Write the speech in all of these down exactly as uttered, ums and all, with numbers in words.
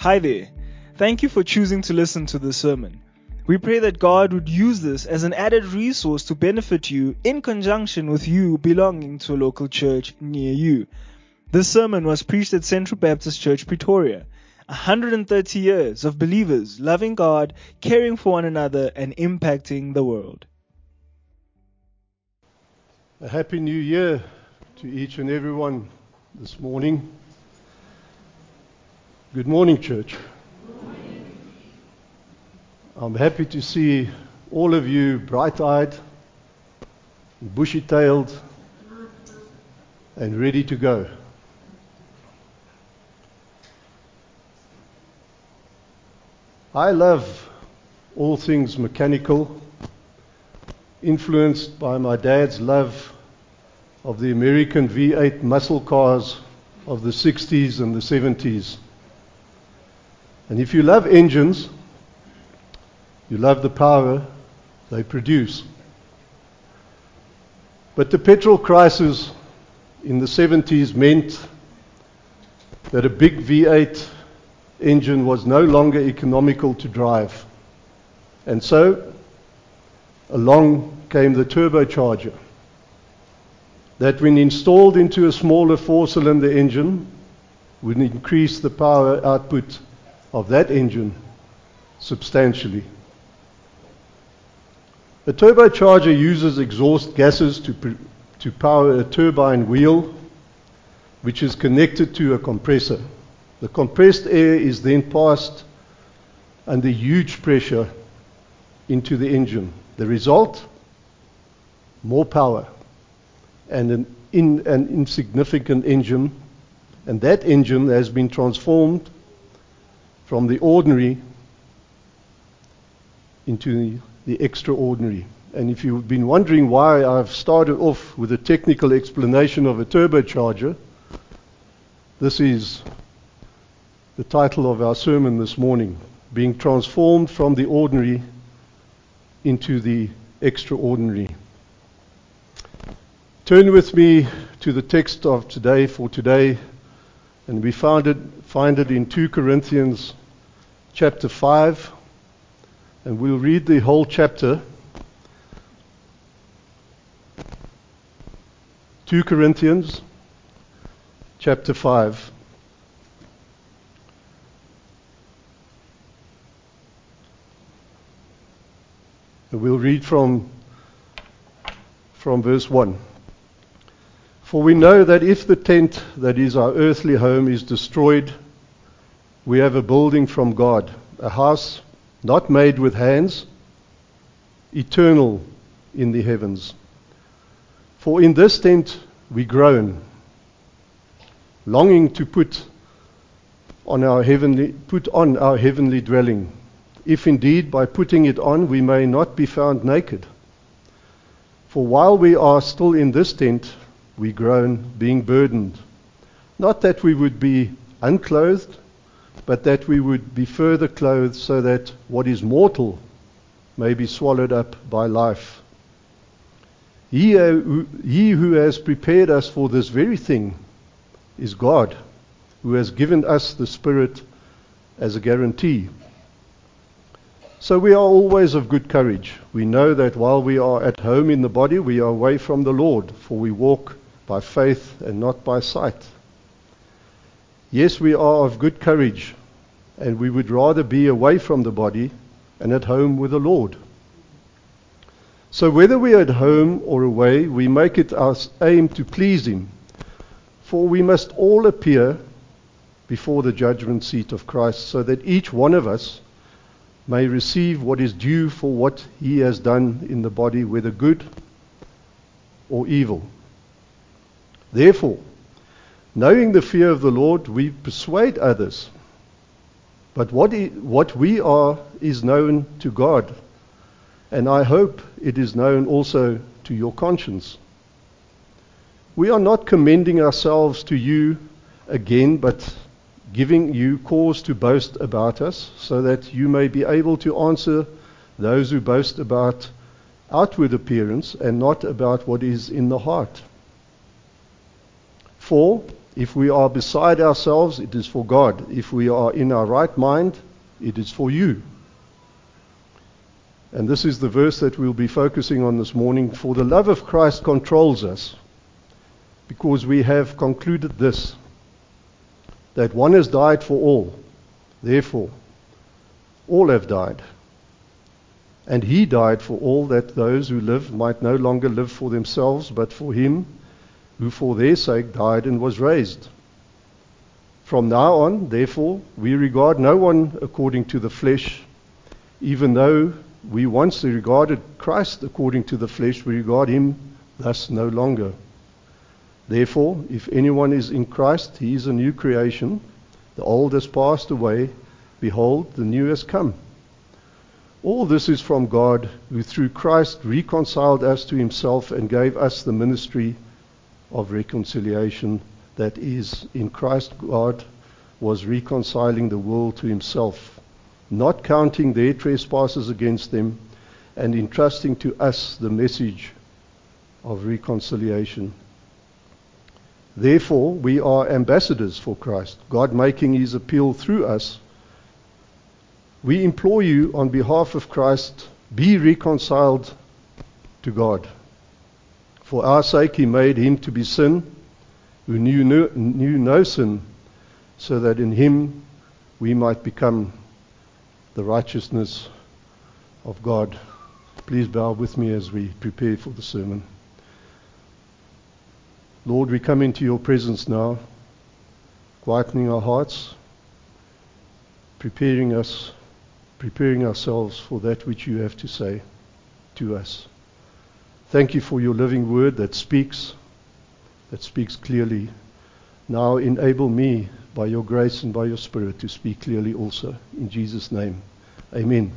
Hi there. Thank you for choosing to listen to this sermon. We pray that God would use this as an added resource to benefit you in conjunction with you belonging to a local church near you. This sermon was preached at Central Baptist Church, Pretoria. one hundred thirty years of believers loving God, caring for one another, and impacting the world. A happy new year to each and everyone this morning. Good morning, church. Good morning. I'm happy to see all of you bright-eyed, bushy-tailed, and ready to go. I love all things mechanical, influenced by my dad's love of the American V eight muscle cars of the sixties and the seventies. And if you love engines, you love the power they produce. But the petrol crisis in the seventies meant that a big V eight engine was no longer economical to drive. And so, along came the turbocharger that, when installed into a smaller four-cylinder engine, would increase the power output of that engine substantially. A turbocharger uses exhaust gases to, pr- to power a turbine wheel, which is connected to a compressor. The compressed air is then passed under huge pressure into the engine. The result? More power and an, in, an insignificant engine. And that engine has been transformed from the ordinary into the, the extraordinary. And if you've been wondering why I've started off with a technical explanation of a turbocharger, this is the title of our sermon this morning: being transformed from the ordinary into the extraordinary. Turn with me to the text of today for today, and we found it, find it in Second Corinthians chapter five, and we'll read the whole chapter. Second Corinthians chapter five. And we'll read from, from verse one. For we know that if the tent that is our earthly home is destroyed, we have a building from God, a house not made with hands, eternal in the heavens. For in this tent we groan, longing to put on our heavenly put on our heavenly dwelling, if indeed by putting it on we may not be found naked. For while we are still in this tent, we groan, being burdened, not that we would be unclothed, but that we would be further clothed, so that what is mortal may be swallowed up by life. He who, he who has prepared us for this very thing is God, who has given us the Spirit as a guarantee. So we are always of good courage. We know that while we are at home in the body, we are away from the Lord, for we walk by faith and not by sight. Yes, we are of good courage, and we would rather be away from the body and at home with the Lord. So whether we are at home or away, we make it our aim to please Him, for we must all appear before the judgment seat of Christ, so that each one of us may receive what is due for what he has done in the body, whether good or evil. Therefore, knowing the fear of the Lord, we persuade others. But what, I, what we are is known to God, and I hope it is known also to your conscience. We are not commending ourselves to you again, but giving you cause to boast about us, so that you may be able to answer those who boast about outward appearance and not about what is in the heart. For If we are beside ourselves, it is for God. If we are in our right mind, it is for you. And this is the verse that we'll be focusing on this morning. For the love of Christ controls us, because we have concluded this, that one has died for all. Therefore, all have died. And he died for all, that those who live might no longer live for themselves, but for him who for their sake died and was raised. From now on, therefore, we regard no one according to the flesh, even though we once regarded Christ according to the flesh, we regard him thus no longer. Therefore, if anyone is in Christ, he is a new creation. The old has passed away. Behold, the new has come. All this is from God, who through Christ reconciled us to himself and gave us the ministry of reconciliation. That is, in Christ God was reconciling the world to himself, not counting their trespasses against them, and entrusting to us the message of reconciliation. Therefore, we are ambassadors for Christ, God making his appeal through us. We implore you on behalf of Christ, be reconciled to God. For our sake he made him to be sin, who knew no, knew no sin, so that in him we might become the righteousness of God. Please bow with me as we prepare for the sermon. Lord, we come into your presence now, quietening our hearts, preparing us, preparing ourselves for that which you have to say to us. Thank you for your living word that speaks, that speaks clearly. Now enable me by your grace and by your Spirit to speak clearly also. In Jesus' name, amen.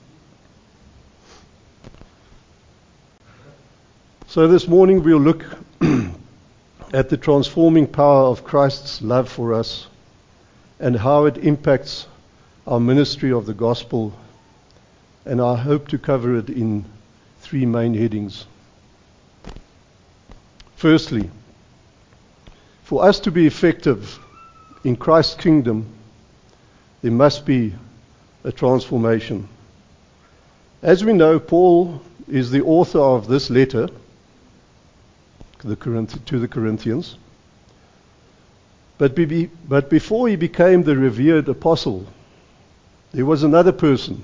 So this morning we'll look at the transforming power of Christ's love for us and how it impacts our ministry of the gospel. And I hope to cover it in three main headings. Firstly, for us to be effective in Christ's kingdom, there must be a transformation. As we know, Paul is the author of this letter to the, Corinth- to the Corinthians. But, be, but before he became the revered apostle, there was another person.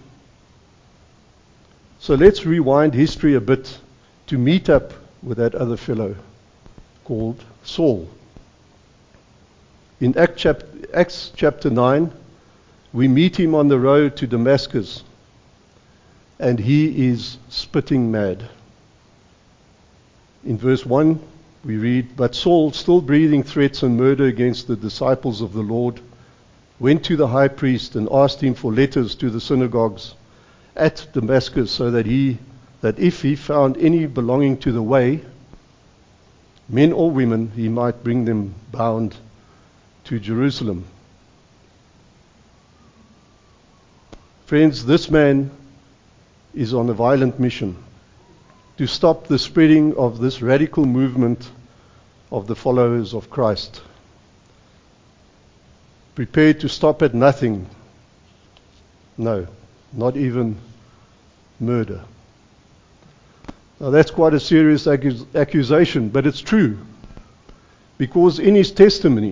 So let's rewind history a bit to meet up with that other fellow called Saul. In Acts chapter nine, we meet him on the road to Damascus, and he is spitting mad. In verse one, we read, But Saul, still breathing threats and murder against the disciples of the Lord, went to the high priest and asked him for letters to the synagogues at Damascus, so that he, that if he found any belonging to the way, men or women, he might bring them bound to Jerusalem. Friends, this man is on a violent mission to stop the spreading of this radical movement of the followers of Christ. Prepared to stop at nothing. No, not even murder. Now that's quite a serious accus- accusation, but it's true. Because in his testimony,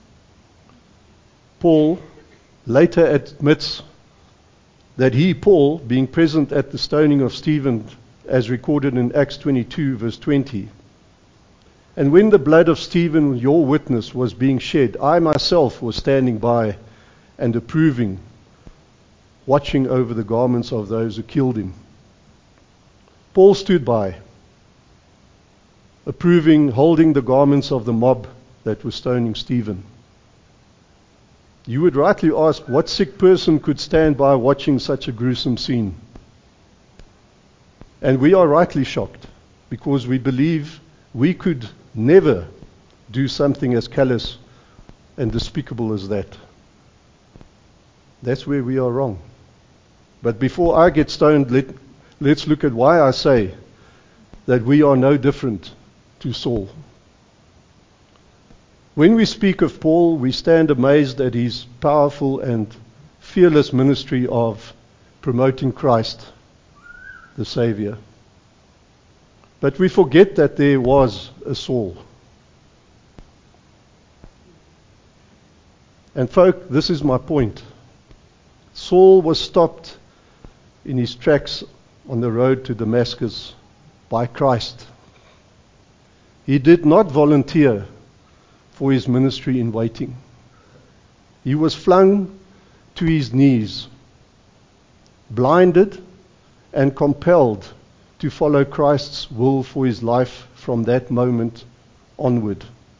Paul later admits that he, Paul, being present at the stoning of Stephen, as recorded in Acts twenty-two, verse twenty, and when the blood of Stephen, your witness, was being shed, I myself was standing by and approving, watching over the garments of those who killed him. Paul stood by, approving, holding the garments of the mob that was stoning Stephen. You would rightly ask, what sick person could stand by watching such a gruesome scene? And we are rightly shocked, because we believe we could never do something as callous and despicable as that. That's where we are wrong. But before I get stoned, let, let's look at why I say that we are no different to Saul. When we speak of Paul, we stand amazed at his powerful and fearless ministry of promoting Christ, the Savior. But we forget that there was a Saul. And folk, this is my point. Saul was stopped in his tracks on the road to Damascus by Christ. He did not volunteer for his ministry in waiting. He was flung to his knees, blinded and compelled to follow Christ's will for his life from that moment onward.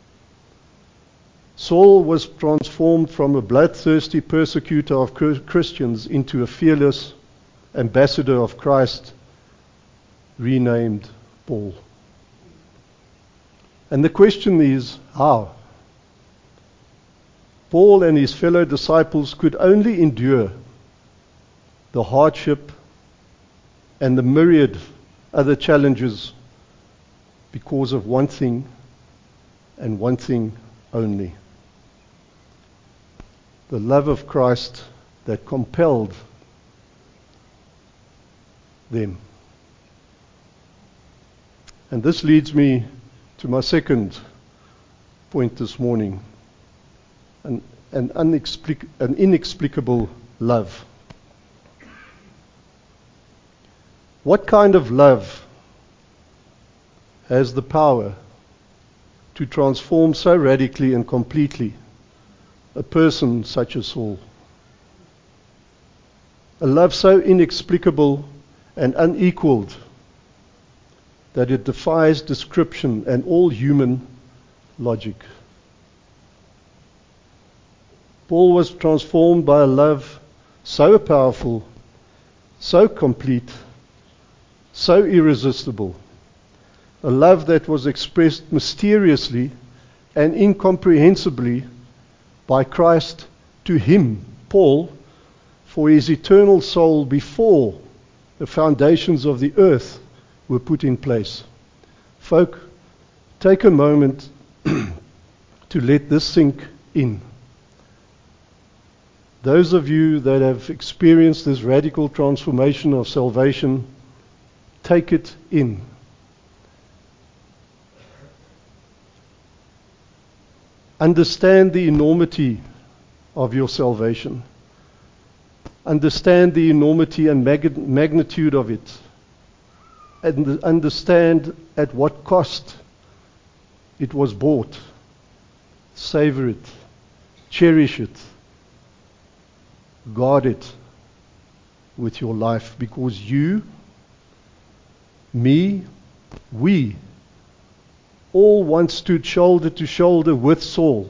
Saul was transformed from a bloodthirsty persecutor of Christians into a fearless ambassador of Christ, renamed Paul. And the question is, how? Paul and his fellow disciples could only endure the hardship and the myriad other challenges because of one thing and one thing only: the love of Christ that compelled them. And this leads me to my second point this morning: an, an, unexplic- an inexplicable love. What kind of love has the power to transform so radically and completely a person such as Saul? A love so inexplicable and unequaled that it defies description and all human logic. Paul was transformed by a love so powerful, so complete, so irresistible, a love that was expressed mysteriously and incomprehensibly by Christ to him, Paul, for his eternal soul before the foundations of the earth were put in place. Folk, take a moment to let this sink in. Those of you that have experienced this radical transformation of salvation, take it in. Understand the enormity of your salvation. Understand the enormity and mag- magnitude of it. And understand at what cost it was bought. Savor it. Cherish it. Guard it with your life, because you, me, we all once stood shoulder to shoulder with Saul,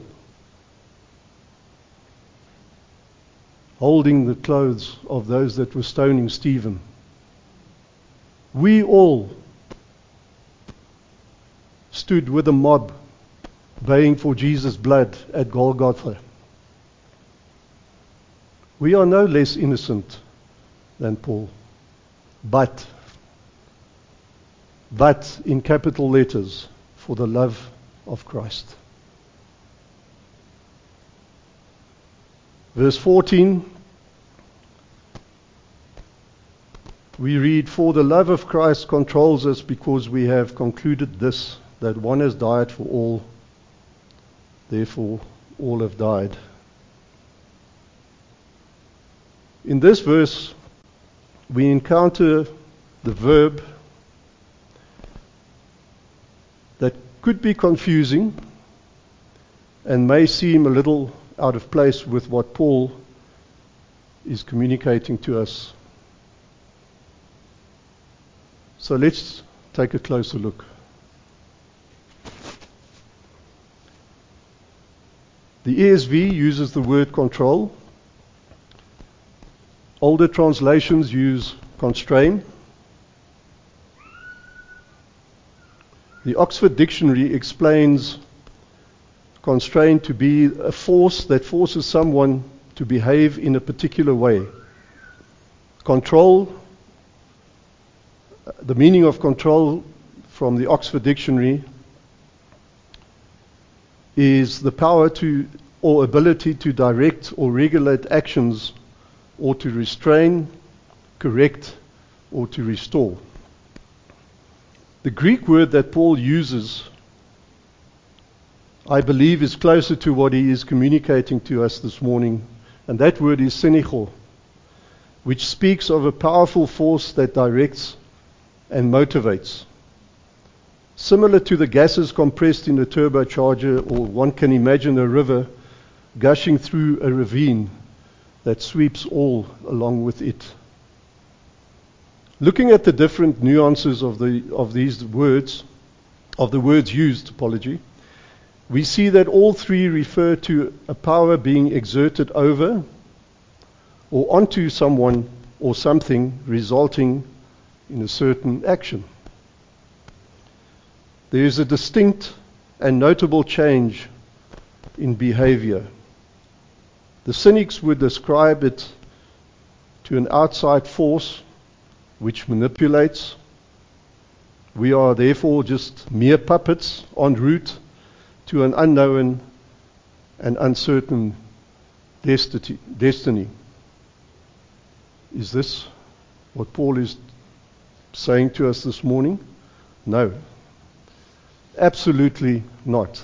holding the clothes of those that were stoning Stephen. We all stood with a mob baying for Jesus' blood at Golgotha. We are no less innocent than Paul, but, but in capital letters, for the love of Christ. Verse fourteen, we read, "For the love of Christ controls us, because we have concluded this, that one has died for all, therefore all have died." In this verse, we encounter the verb that could be confusing and may seem a little out of place with what Paul is communicating to us. So let's take a closer look. The E S V uses the word control. Older translations use constrain. The Oxford Dictionary explains constrain to be a force that forces someone to behave in a particular way. Control, the meaning of control from the Oxford Dictionary is the power to or ability to direct or regulate actions, or to restrain, correct, or to restore. The Greek word that Paul uses, I believe, is closer to what he is communicating to us this morning, and that word is synecho, which speaks of a powerful force that directs and motivates. Similar to the gases compressed in a turbocharger, or one can imagine a river gushing through a ravine that sweeps all along with it. Looking at the different nuances of the of these words, of the words used, apology, we see that all three refer to a power being exerted over or onto someone or something, resulting in a certain action. There is a distinct and notable change in behavior. The cynics would describe it to an outside force which manipulates. We are therefore just mere puppets en route to an unknown and uncertain destiny. Is this what Paul is saying to us this morning? No. Absolutely not.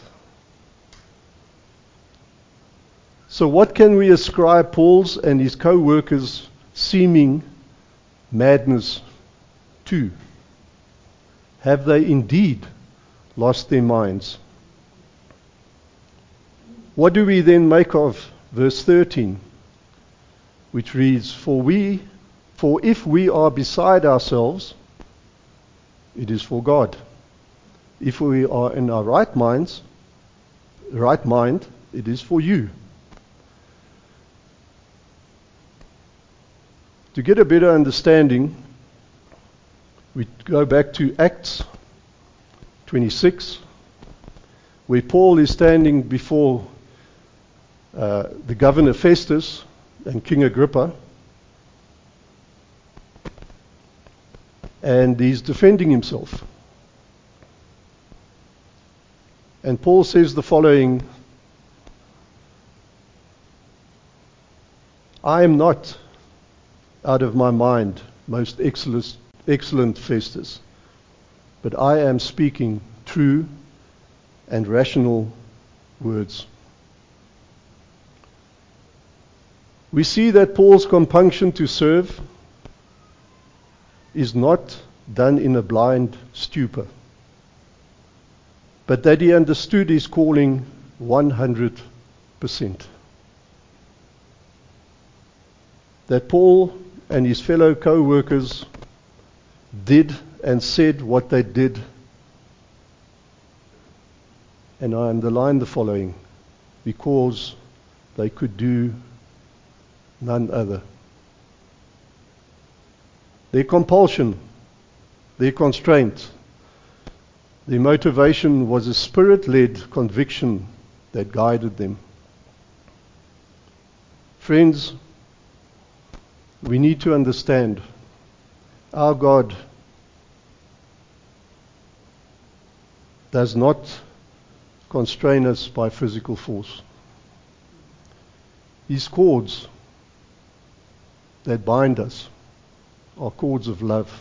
So what can we ascribe Paul's and his co-workers' seeming madness to? Have they indeed lost their minds? What do we then make of verse thirteen, which reads, For we, for if we are beside ourselves, it is for God. If we are in our right minds, right mind, it is for you. To get a better understanding, we go back to Acts twenty-six, where Paul is standing before uh, the governor Festus and King Agrippa, and he's defending himself. And Paul says the following: I am not out of my mind, most excellent, excellent Festus, but I am speaking true and rational words. We see that Paul's compunction to serve is not done in a blind stupor, but that he understood his calling one hundred percent. That Paul and his fellow co-workers did and said what they did. And I underline the following: because they could do none other. Their compulsion, their constraint, their motivation was a spirit-led conviction that guided them. Friends, we need to understand our God does not constrain us by physical force. His cords that bind us are cords of love.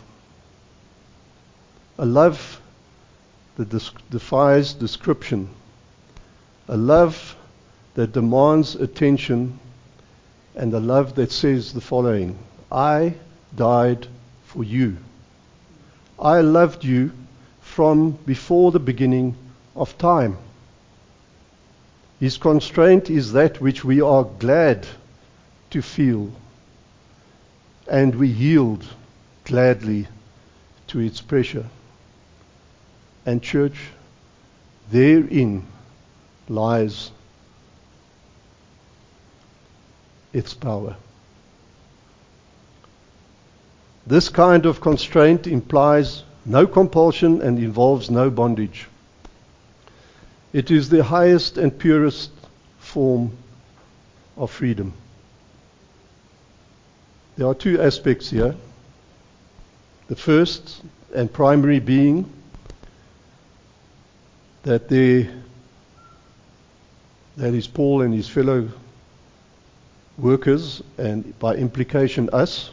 A love that dis- defies description. A love that demands attention, and a love that says the following: I died for you. I loved you from before the beginning of time. His constraint is that which we are glad to feel, and we yield gladly to its pressure. And church, therein lies its power. This kind of constraint implies no compulsion and involves no bondage. It is the highest and purest form of freedom. There are two aspects here. The first and primary being that there that is Paul and his fellow workers, and by implication us,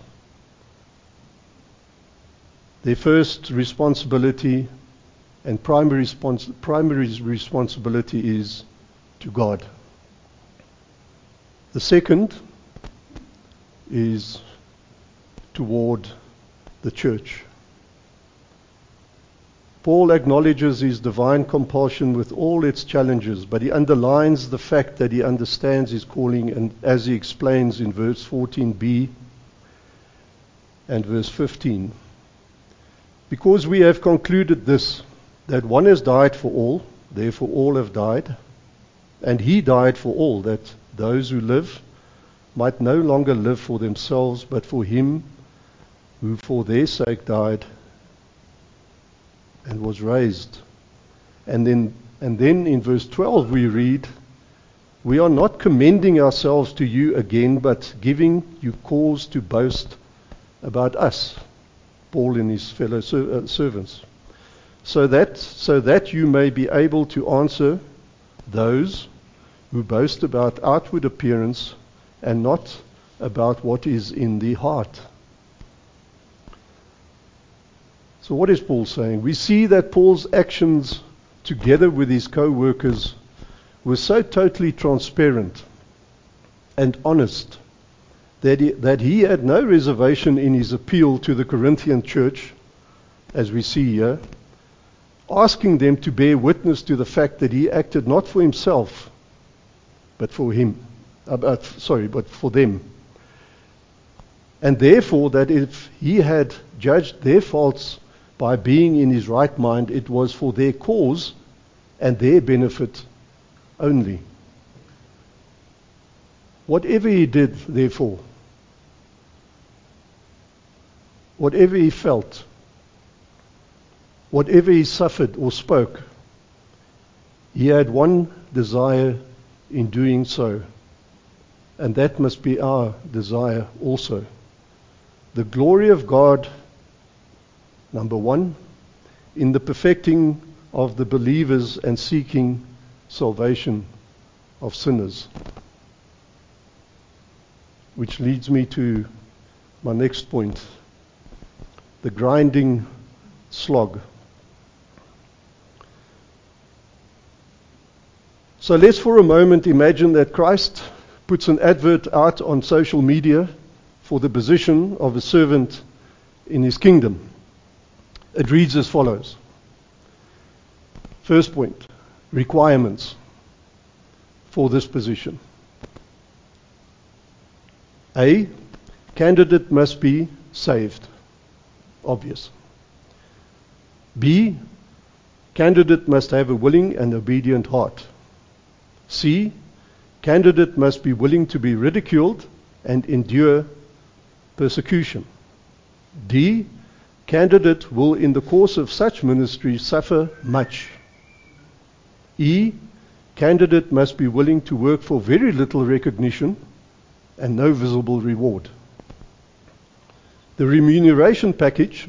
their first responsibility and primary, respons- primary responsibility is to God. The second is toward the church. Paul acknowledges his divine compulsion with all its challenges, but he underlines the fact that he understands his calling, and as he explains in verse fourteen b and verse fifteen. Because we have concluded this, that one has died for all, therefore all have died, and he died for all, that those who live might no longer live for themselves, but for him who for their sake died and was raised. And then, and then in verse twelve we read, we are not commending ourselves to you again, but giving you cause to boast about us, Paul and his fellow ser- uh, servants, so that, so that you may be able to answer those who boast about outward appearance and not about what is in the heart. So what is Paul saying? We see that Paul's actions together with his co-workers were so totally transparent and honest that he, that he had no reservation in his appeal to the Corinthian church, as we see here, asking them to bear witness to the fact that he acted not for himself, but for him. Uh, uh, sorry, but for them. And therefore, that if he had judged their faults by being in his right mind, it was for their cause and their benefit only. Whatever he did, therefore, whatever he felt, whatever he suffered or spoke, he had one desire in doing so, and that must be our desire also. The glory of God, number one, in the perfecting of the believers and seeking salvation of sinners. Which leads me to my next point, the grinding slog. So let's for a moment imagine that Christ puts an advert out on social media for the position of a servant in his kingdom. It reads as follows. First point, requirements for this position. A, candidate must be saved. Obvious. B, candidate must have a willing and obedient heart. C, candidate must be willing to be ridiculed and endure persecution. D, candidate will in the course of such ministry suffer much. E, candidate must be willing to work for very little recognition and no visible reward. The remuneration package,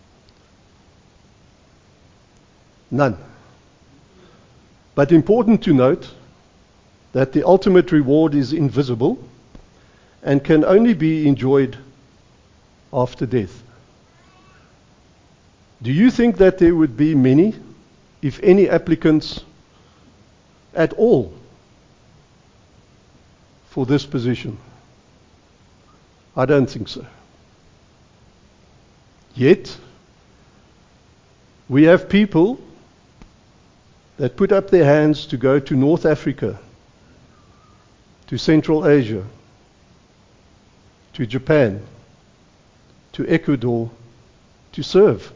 none. But important to note that the ultimate reward is invisible and can only be enjoyed after death. Do you think that there would be many, if any, applicants at all for this position? I don't think so. Yet, we have people that put up their hands to go to North Africa, to Central Asia, to Japan, to Ecuador, to serve.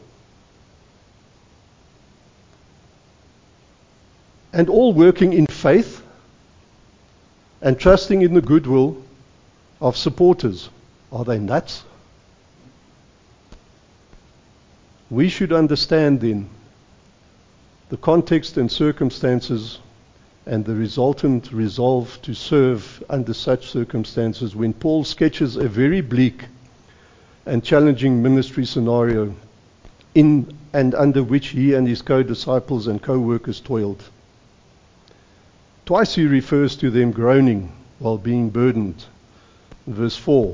And all working in faith and trusting in the goodwill of supporters. Are they nuts? We should understand then the context and circumstances and the resultant resolve to serve under such circumstances when Paul sketches a very bleak and challenging ministry scenario in and under which he and his co-disciples and co-workers toiled. Twice he refers to them groaning while being burdened. Verse four.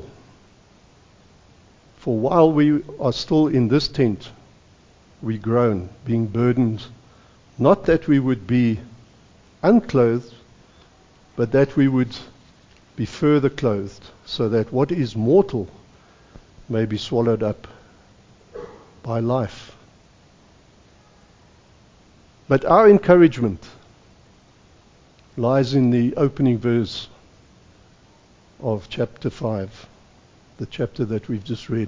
For while we are still in this tent, we groan, being burdened, not that we would be unclothed, but that we would be further clothed, so that what is mortal may be swallowed up by life. But our encouragement lies in the opening verse of chapter five, the chapter that we've just read.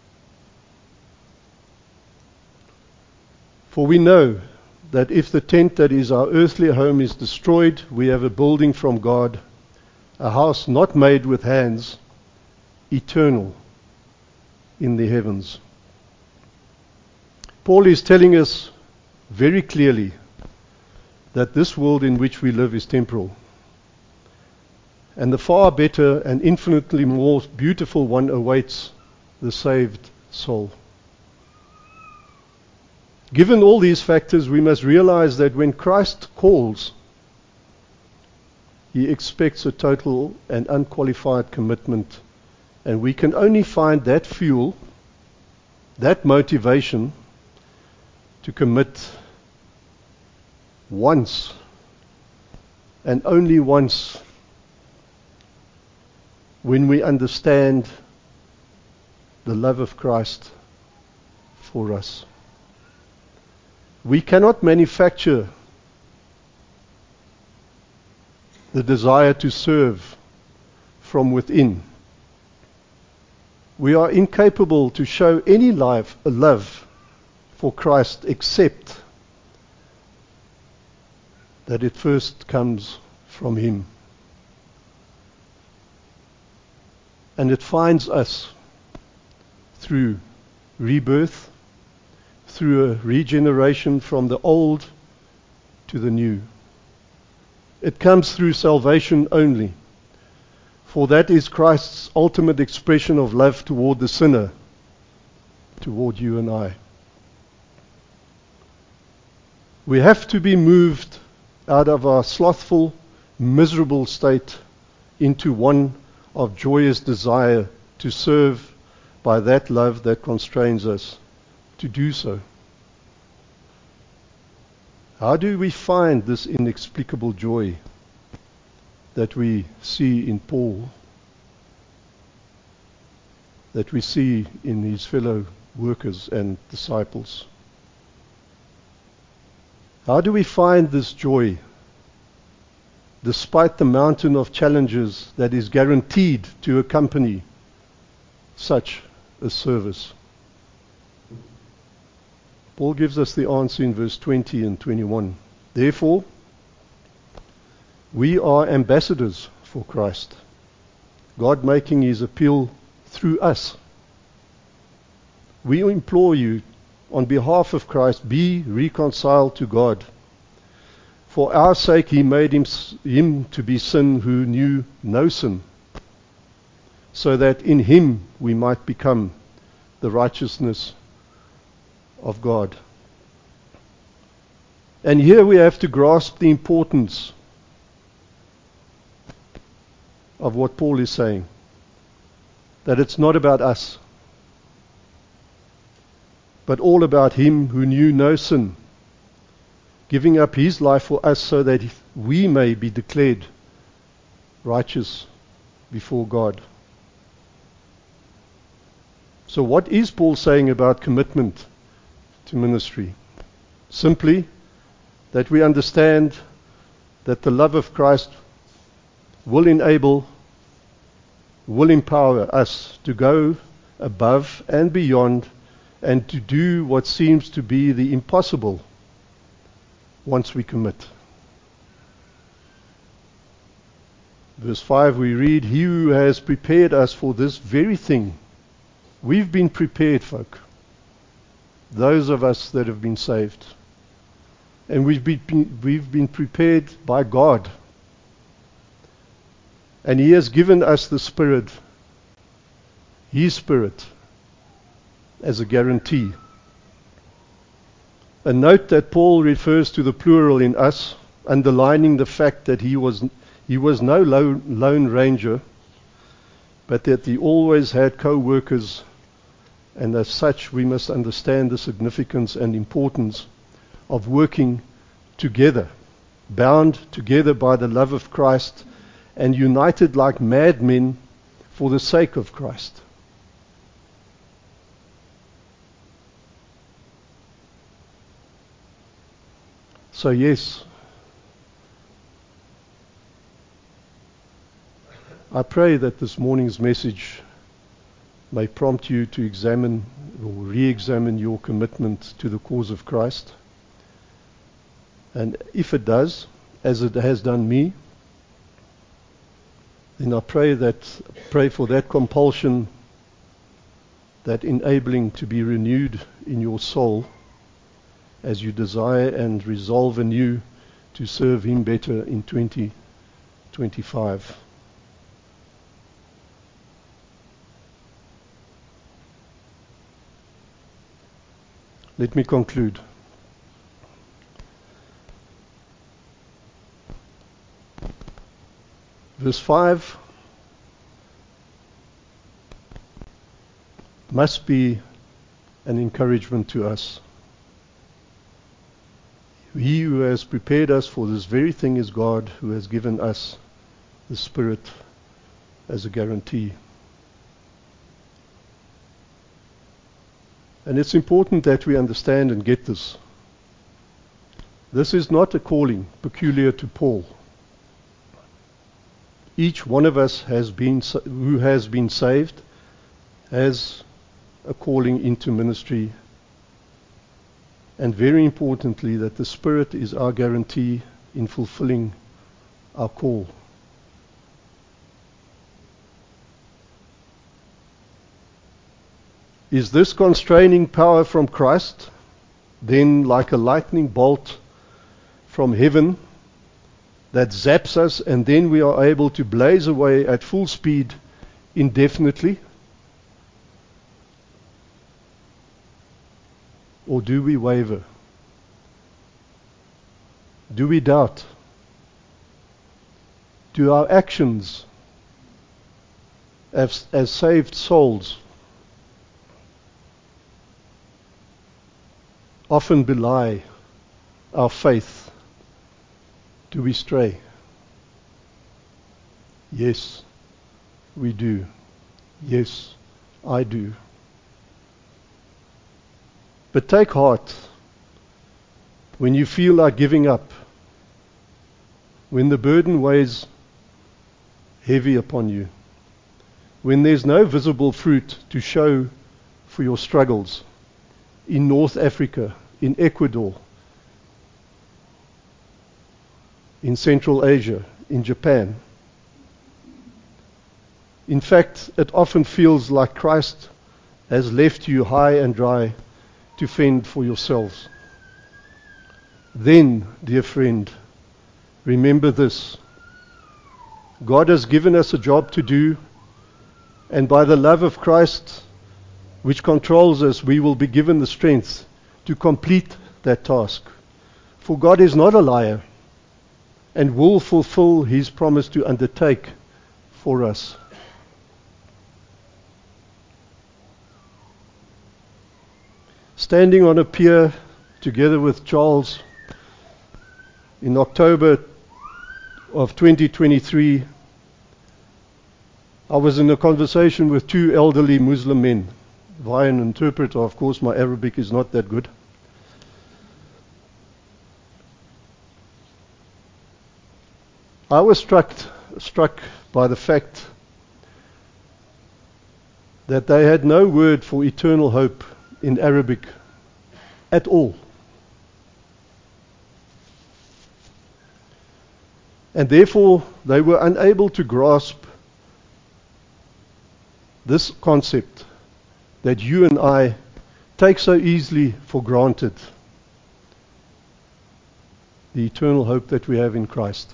For we know that if the tent that is our earthly home is destroyed, we have a building from God, a house not made with hands, eternal in the heavens. Paul is telling us very clearly that this world in which we live is temporal, and the far better and infinitely more beautiful one awaits the saved soul. Given all these factors, we must realize that when Christ calls, he expects a total and unqualified commitment, and we can only find that fuel, that motivation, to commit once, and only once, when we understand the love of Christ for us. We cannot manufacture the desire to serve from within. We are incapable to show any life, a love for Christ, except that it first comes from him. And it finds us through rebirth, through a regeneration from the old to the new. It comes through salvation only, for that is Christ's ultimate expression of love toward the sinner, toward you and I. We have to be moved out of our slothful, miserable state into one of joyous desire to serve by that love that constrains us to do so. How do we find this inexplicable joy that we see in Paul, that we see in his fellow workers and disciples? How do we find this joy despite the mountain of challenges that is guaranteed to accompany such a service? Paul gives us the answer in verse twenty and twenty-one. Therefore, we are ambassadors for Christ, God making his appeal through us. We implore you, on behalf of Christ, be reconciled to God. For our sake he made him, him to be sin who knew no sin, so that in him we might become the righteousness of God. And here we have to grasp the importance of what Paul is saying, that it's not about us, but all about him who knew no sin, giving up his life for us so that we may be declared righteous before God. So what is Paul saying about commitment to ministry? Simply that we understand that the love of Christ will enable, will empower us to go above and beyond and to do what seems to be the impossible once we commit. Verse five we read, he who has prepared us for this very thing. We've been prepared, folk. Those of us that have been saved. And we've been, we've been prepared by God. And he has given us the Spirit, his Spirit, as a guarantee. And note that Paul refers to the plural in us, underlining the fact that he was he was no lone, lone ranger, but that he always had co-workers, and as such we must understand the significance and importance of working together, bound together by the love of Christ and united like madmen for the sake of Christ. So yes, I pray that this morning's message may prompt you to examine or re-examine your commitment to the cause of Christ. And if it does, as it has done me, then I pray that pray for that compulsion, that enabling to be renewed in your soul as you desire and resolve anew to serve Him better in twenty twenty-five. Let me conclude. Verse five must be an encouragement to us. He who has prepared us for this very thing is God, who has given us the Spirit as a guarantee. And it's important that we understand and get this. This is not a calling peculiar to Paul. Each one of us has been who has been saved has a calling into ministry. And very importantly, that the Spirit is our guarantee in fulfilling our call. Is this constraining power from Christ then like a lightning bolt from heaven that zaps us and then we are able to blaze away at full speed indefinitely? Or do we waver? Do we doubt? Do our actions as, as saved souls often belie our faith? Do we stray? Yes, we do. Yes, I do. But take heart when you feel like giving up, when the burden weighs heavy upon you, when there's no visible fruit to show for your struggles in North Africa, in Ecuador, in Central Asia, in Japan. In fact, it often feels like Christ has left you high and dry to fend for yourselves. Then, dear friend, remember this. God has given us a job to do, and by the love of Christ, which controls us, we will be given the strength to complete that task. For God is not a liar, and will fulfill His promise to undertake for us. Standing on a pier together with Charles in October of twenty twenty-three, I was in a conversation with two elderly Muslim men via an interpreter. Of course, my Arabic is not that good. I was struck struck by the fact that they had no word for eternal hope in Arabic at all. And therefore, they were unable to grasp this concept that you and I take so easily for granted, the eternal hope that we have in Christ.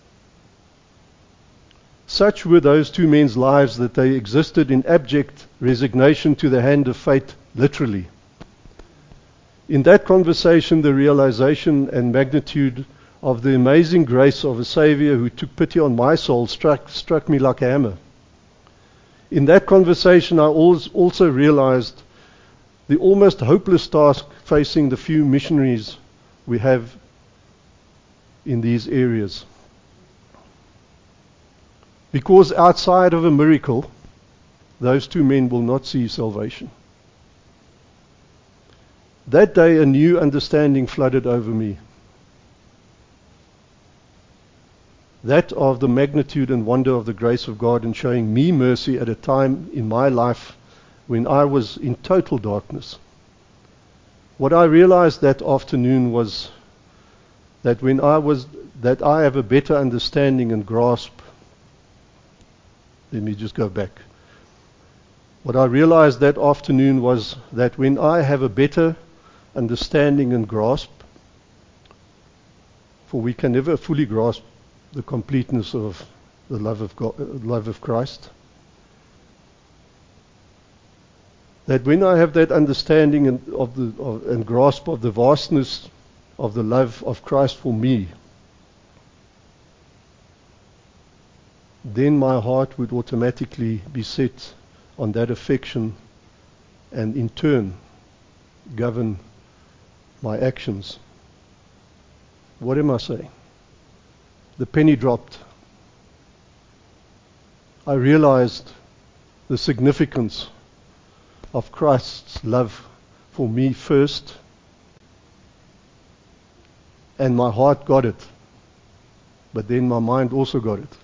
Such were those two men's lives that they existed in abject resignation to the hand of fate, literally. In that conversation, the realization and magnitude of the amazing grace of a Savior who took pity on my soul struck, struck me like a hammer. In that conversation, I also realized the almost hopeless task facing the few missionaries we have in these areas. Because outside of a miracle, those two men will not see salvation. That day, a new understanding flooded over me. That of the magnitude and wonder of the grace of God in showing me mercy at a time in my life when I was in total darkness. What I realized that afternoon was that when I was that I have a better understanding and grasp. Let me just go back. What I realized that afternoon was that when I have a better understanding and grasp, for we can never fully grasp the completeness of the love of God, love of Christ, that when I have that understanding and, of the, of, and grasp of the vastness of the love of Christ for me, then my heart would automatically be set on that affection and in turn govern my actions. What am I saying? The penny dropped. I realized the significance of Christ's love for me first, and my heart got it, but then my mind also got it.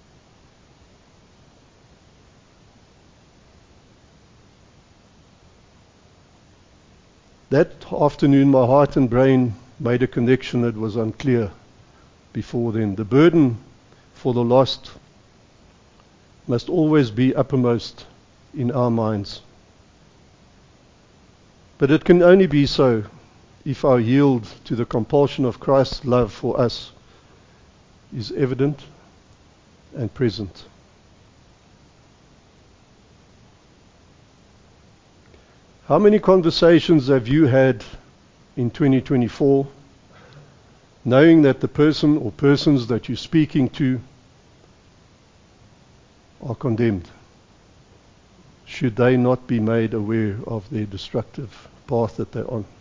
That afternoon, my heart and brain made a connection that was unclear before then. The burden for the lost must always be uppermost in our minds. But it can only be so if our yield to the compulsion of Christ's love for us is evident and present. How many conversations have you had in twenty twenty-four knowing that the person or persons that you're speaking to are condemned? Should they not be made aware of their destructive path that they're on?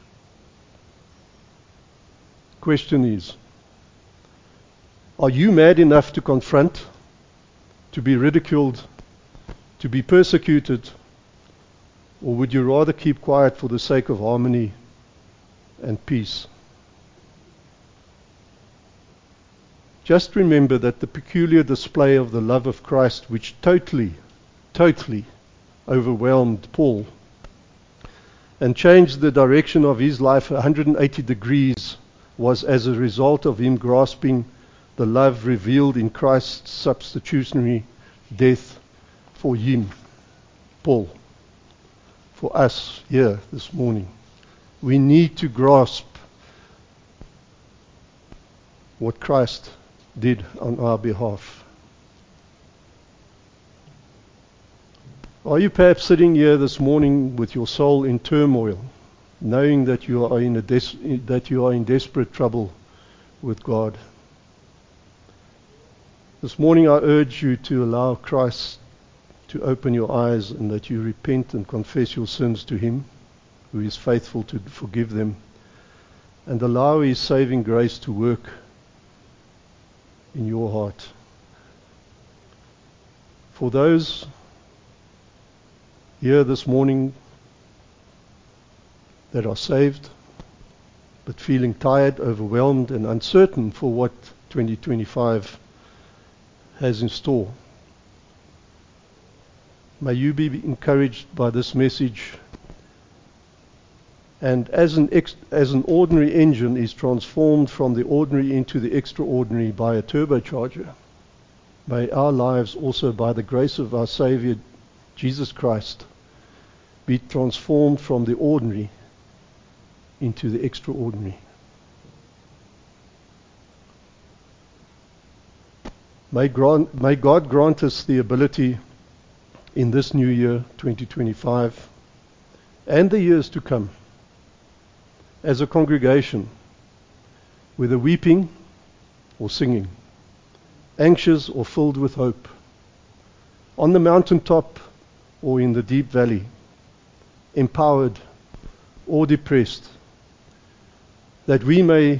Question is, are you mad enough to confront, to be ridiculed, to be persecuted, or would you rather keep quiet for the sake of harmony and peace? Just remember that the peculiar display of the love of Christ, which totally, totally overwhelmed Paul and changed the direction of his life one hundred eighty degrees, was as a result of him grasping the love revealed in Christ's substitutionary death for him, Paul. For us here this morning, we need to grasp what Christ did on our behalf. Are you perhaps sitting here this morning with your soul in turmoil, knowing that you are in a des- that you are in desperate trouble with God? This morning I urge you to allow Christ to open your eyes and that you repent and confess your sins to Him, who is faithful to forgive them, and allow His saving grace to work in your heart. For those here this morning that are saved but feeling tired, overwhelmed and uncertain for what twenty twenty-five has in store, may you be encouraged by this message, and as an ex- as an ordinary engine is transformed from the ordinary into the extraordinary by a turbocharger, may our lives also, by the grace of our Savior Jesus Christ, be transformed from the ordinary into the extraordinary. May, grant, may God grant us the ability in this new year, twenty twenty-five, and the years to come, as a congregation, whether weeping or singing, anxious or filled with hope, on the mountaintop or in the deep valley, empowered or depressed, that we may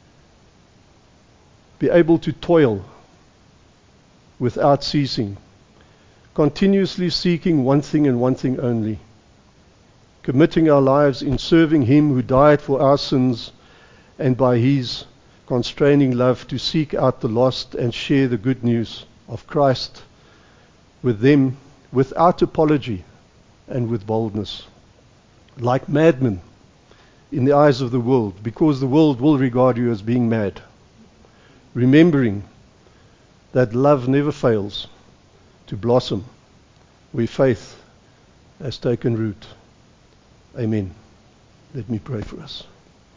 be able to toil without ceasing, continuously seeking one thing and one thing only, committing our lives in serving Him who died for our sins, and by His constraining love to seek out the lost and share the good news of Christ with them without apology and with boldness, like madmen in the eyes of the world, because the world will regard you as being mad, remembering that love never fails to blossom where faith has taken root. Amen. Let me pray for us.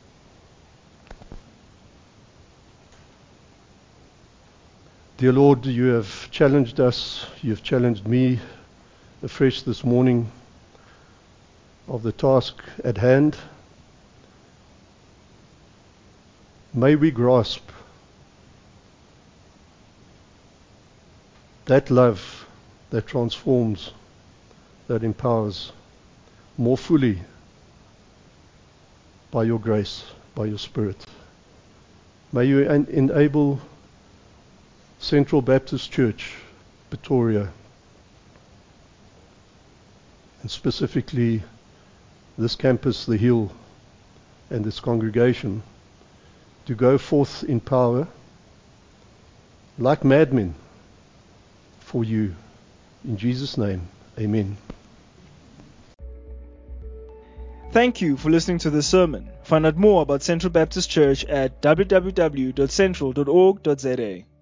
Dear Lord, you have challenged us, you have challenged me afresh this morning of the task at hand. May we grasp that love that transforms, that empowers more fully by your grace, by your Spirit. May you en- enable Central Baptist Church, Pretoria, and specifically this campus, the Hill, and this congregation, to go forth in power like madmen for you. In Jesus' name, amen. Thank you for listening to this sermon. Find out more about Central Baptist Church at w w w dot central dot org dot z a.